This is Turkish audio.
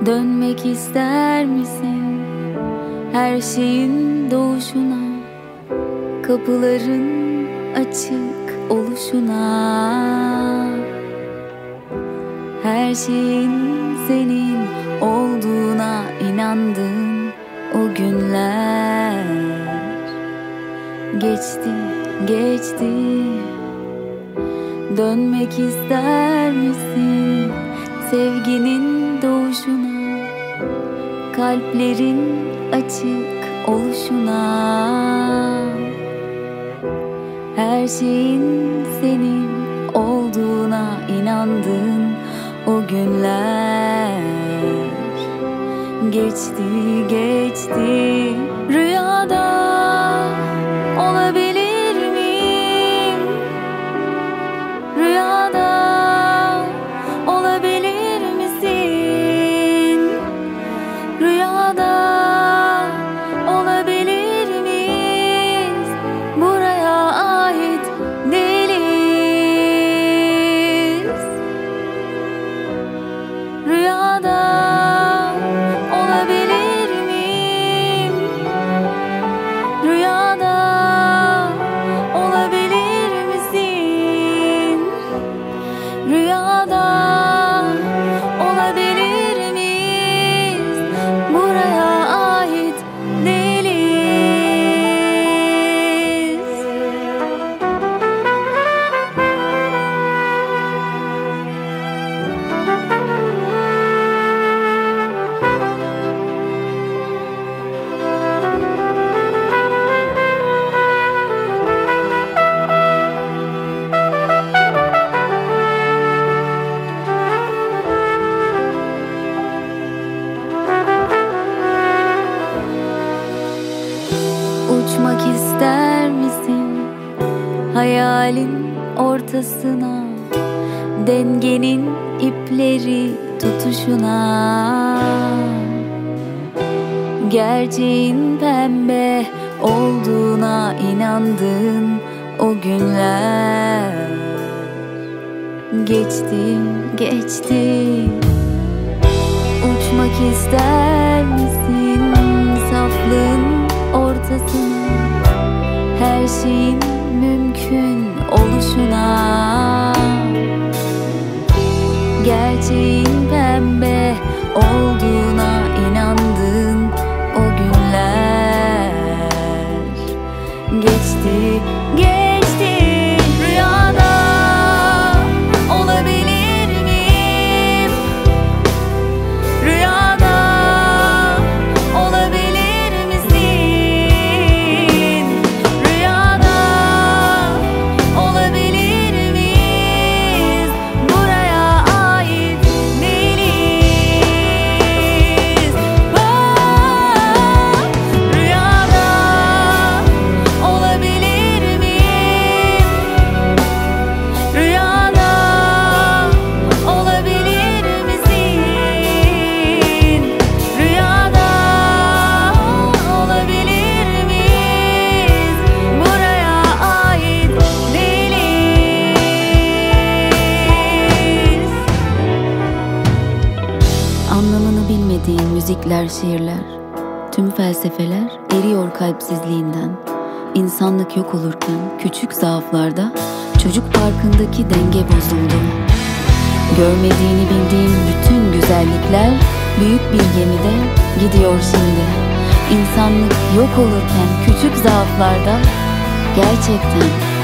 Dönmek ister misin her şeyin doğuşuna, kapıların açık oluşuna? Her şeyin senin olduğuna inandığın o günler geçti, geçti. Dönmek ister misin sevginin doğuşuna, kalplerin açık oluşuna? Her şeyin senin olduğuna inandığın o günler geçti, geçti. Rüyada olabilir miyim? Rüyada olabilir misin? Rüyada olabilir miyiz? Buraya ait değiliz. Rüyada olabilir miyim? Rüyada olabilir misin? Rüyada olabilir miyiz? Buraya ait değiliz. Uçmak ister misin hayalin ortasına, dengenin ipleri tutuşuna? Gerçeğin pembe olduğuna inandığın o günler geçti, geçti. Uçmak ister misin saflığın ortasına, her şeyin mümkün oluşuna? Gerçeğin pembe olduğuna inandığın o günler geçti, geçti. Rüyada olabilir miyim? Rüyada olabilir misin? Rüyada olabilir miyiz? Buraya ait değiliz. Rüyada olabilir miyim? Rüyada olabilir misin? Rüyada olabilir miyiz? Buraya ait değiliz. Anlamını bilmediğin müzikler, şiirler, tüm felsefeler eriyor kalpsizliğinden. İnsanlık yok olurken küçük zaaflarda çocuk parkındaki denge bozuldu. Görmediğini bildiğim bütün güzellikler büyük bir gemide gidiyor şimdi. İnsanlık yok olurken küçük zaaflarda gerçekten